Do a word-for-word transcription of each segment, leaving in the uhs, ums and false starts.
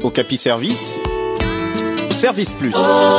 Okapi Service, Service Plus.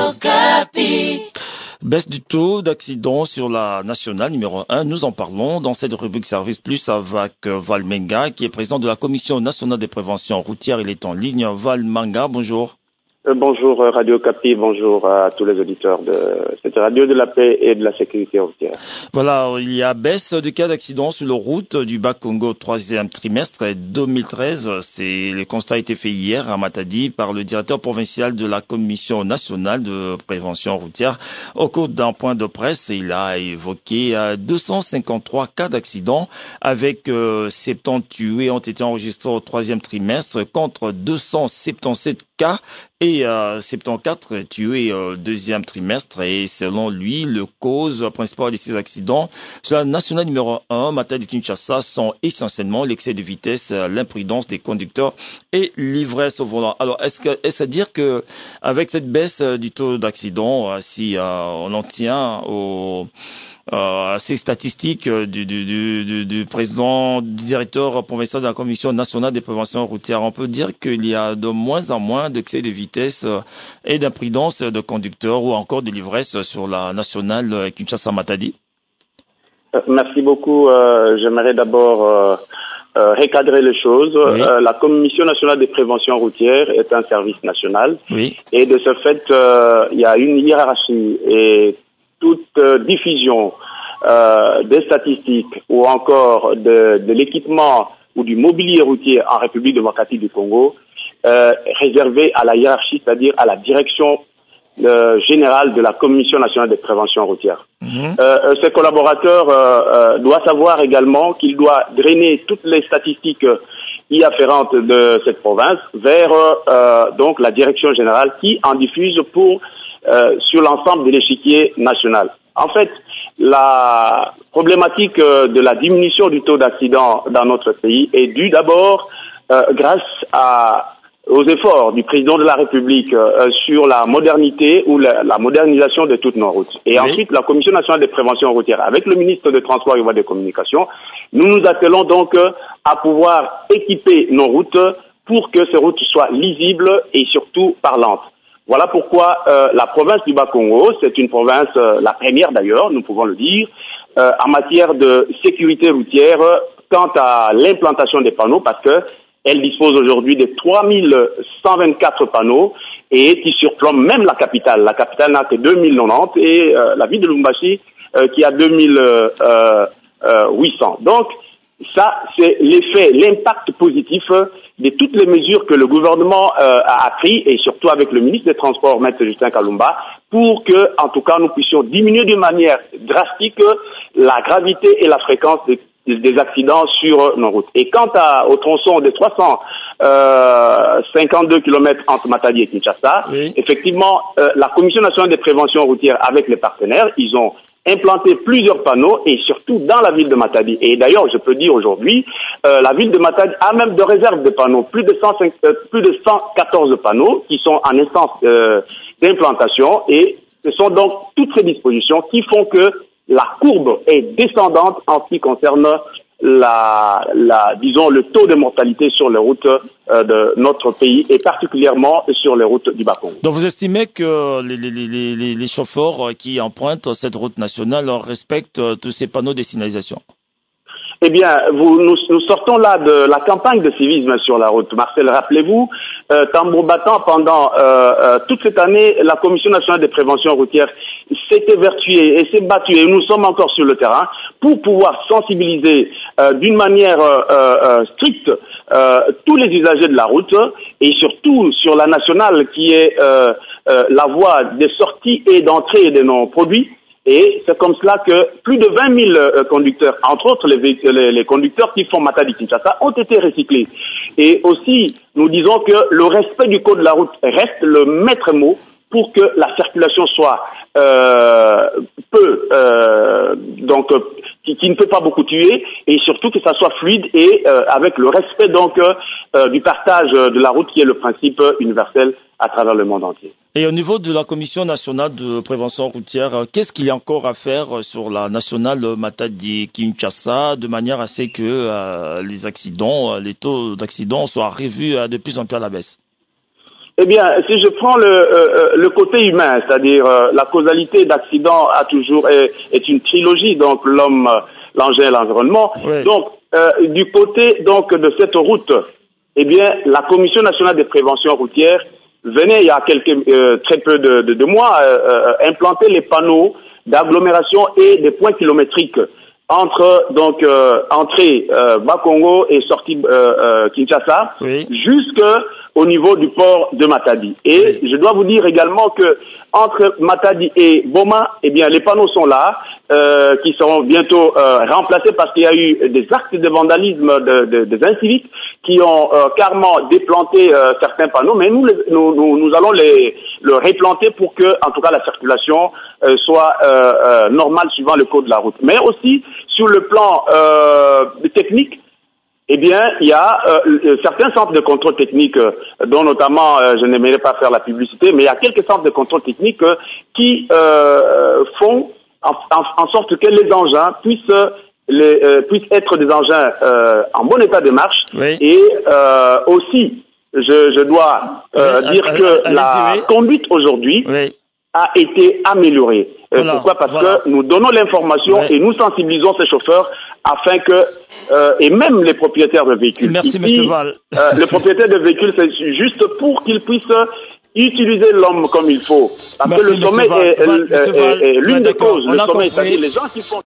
Okapi. Baisse du taux d'accident sur la nationale numéro un. Nous en parlons dans cette rubrique Service Plus avec Val Menga, qui est président de la Commission nationale de prévention routière. Il est en ligne. Val Menga, bonjour. Euh, bonjour Radio Okapi, bonjour à tous les auditeurs de cette radio de la paix et de la sécurité routière. Voilà, il y a baisse de cas d'accidents sur la route du Bas-Congo troisième trimestre deux mille treize. C'est, le constat a été fait hier à Matadi par le directeur provincial de la Commission nationale de prévention routière. Au cours d'un point de presse, il a évoqué euh, deux cent cinquante-trois cas d'accidents avec euh, soixante-dix tués ont été enregistrés au troisième trimestre contre deux cent soixante-dix-sept cas et euh, soixante-quatorze tués au deuxième trimestre. Et selon lui, le cause principale de ces accidents sur la nationale numéro un, Matadi-Kinshasa, sont essentiellement l'excès de vitesse, l'imprudence des conducteurs et l'ivresse au volant. Alors, est-ce que est-ce à dire que avec cette baisse du taux d'accident, si euh, on en tient au Euh, ces statistiques du, du, du, du président, du directeur provincial de la Commission nationale de prévention routière, on peut dire qu'il y a de moins en moins d'excès de vitesse et d'imprudence de conducteurs ou encore de l'ivresse sur la nationale Kinshasa-Matadi. Euh, merci beaucoup. Euh, j'aimerais d'abord euh, euh, recadrer les choses. Oui. Euh, la Commission nationale de prévention routière est un service national. Oui. Et de ce fait, euh, il y a une hiérarchie et toute euh, diffusion euh, des statistiques ou encore de, de l'équipement ou du mobilier routier en République démocratique du Congo euh, réservé à la hiérarchie, c'est-à-dire à la direction euh, générale de la Commission nationale de prévention routière. Mmh. Euh, ses collaborateurs euh, euh, doivent savoir également qu'il doit drainer toutes les statistiques y afférentes de cette province vers euh, donc la direction générale qui en diffuse pour Euh, sur l'ensemble de l'échiquier national. En fait, la problématique euh, de la diminution du taux d'accident dans notre pays est due d'abord euh, grâce à, aux efforts du président de la République euh, sur la modernité ou la, la modernisation de toutes nos routes. Et oui. Ensuite, la Commission nationale de prévention routière, avec le ministre des Transports et voies de communication, nous nous attelons donc euh, à pouvoir équiper nos routes pour que ces routes soient lisibles et surtout parlantes. Voilà pourquoi euh, la province du Bas-Congo, c'est une province, euh, la première d'ailleurs, nous pouvons le dire, euh, en matière de sécurité routière quant à l'implantation des panneaux, parce que elle dispose aujourd'hui de trois mille cent vingt-quatre panneaux et qui surplombent même la capitale. La capitale n'a que deux mille quatre-vingt-dix et euh, la ville de Lubumbashi euh, qui a deux mille huit cents. Donc, ça, c'est l'effet, l'impact positif de toutes les mesures que le gouvernement euh, a pris et surtout avec le ministre des Transports, Maître Justin Kalumba, pour que, en tout cas, nous puissions diminuer d'une manière drastique la gravité et la fréquence des, des accidents sur nos routes. Et quant à, au tronçon des trois cent cinquante-deux kilomètres entre Matadi et Kinshasa, oui. Effectivement, euh, la Commission nationale de prévention routière avec les partenaires, ils ont implanter plusieurs panneaux et surtout dans la ville de Matadi. Et d'ailleurs, je peux dire aujourd'hui, euh, la ville de Matadi a même de réserve de panneaux, plus de cent cinq, euh, plus de cent quatorze panneaux qui sont en instance euh, d'implantation et ce sont donc toutes ces dispositions qui font que la courbe est descendante en ce qui concerne la, la, disons, le taux de mortalité sur les routes euh, de notre pays et particulièrement sur les routes du Bas-Congo. Donc vous estimez que les, les, les, les, les chauffeurs qui empruntent cette route nationale respectent tous ces panneaux de signalisation? Eh bien, vous, nous, nous sortons là de la campagne de civisme sur la route. Marcel, rappelez-vous, euh, tambour battant, pendant euh, euh, toute cette année, la Commission nationale de prévention routière s'est évertuée et s'est battue, et nous sommes encore sur le terrain, pour pouvoir sensibiliser euh, d'une manière euh, euh, stricte euh, tous les usagers de la route, et surtout sur la nationale qui est euh, euh, la voie des sorties et d'entrée de nos produits. Et c'est comme cela que plus de vingt mille euh, conducteurs, entre autres les, les, les conducteurs qui font Matadi-Kinshasa, ont été recyclés. Et aussi, nous disons que le respect du code de la route reste le maître mot pour que la circulation soit euh, peu, euh, donc qui, qui ne peut pas beaucoup tuer, et surtout que ça soit fluide et euh, avec le respect donc euh, du partage de la route qui est le principe universel à travers le monde entier. Et au niveau de la Commission nationale de prévention routière, qu'est-ce qu'il y a encore à faire sur la nationale Matadi-Kinshasa de manière à ce que euh, les accidents, les taux d'accidents soient revus euh, de plus en plus à la baisse? Eh bien, si je prends le, euh, le côté humain, c'est-à-dire euh, la causalité d'accident a toujours est, est une trilogie, donc l'homme, l'engin et l'environnement. Oui. Donc, euh, du côté donc de cette route, eh bien, la Commission nationale de prévention routière venait il y a quelques euh, très peu de, de, de mois euh, euh, implanter les panneaux d'agglomération et des points kilométriques entre donc euh, entrée euh, Bakongo et sortie euh, euh, Kinshasa, oui. jusque au niveau du port de Matadi. Et oui. je dois vous dire également que entre Matadi et Boma, eh bien les panneaux sont là, euh, qui seront bientôt euh, remplacés parce qu'il y a eu des actes de vandalisme de, de, des inciviques qui ont euh, carrément déplanté euh, certains panneaux, mais nous, les, nous, nous, nous allons les le réplanter pour que, en tout cas, la circulation euh, soit euh, euh, normale suivant le code de la route. Mais aussi sur le plan euh, technique, eh bien, il y a euh, certains centres de contrôle technique, euh, dont notamment, euh, je n'aimerais pas faire la publicité, mais il y a quelques centres de contrôle technique euh, qui euh, font en, en, en sorte que les engins puissent, les, euh, puissent être des engins euh, en bon état de marche. Oui. Et euh, aussi, je, je dois euh, oui, dire allez, que allez, la allez, conduite aujourd'hui oui. a été améliorée. Voilà, Pourquoi Parce voilà. que nous donnons l'information oui. et nous sensibilisons ces chauffeurs afin que, euh, et même les propriétaires de véhicules. Merci, Ici, M. Val. Euh, le propriétaire de véhicules, c'est juste pour qu'il puisse utiliser l'homme comme il faut. Parce Merci, que le sommet Val. est, Val, est, est, est l'une des causes. Le sommet, c'est-à-dire les gens qui font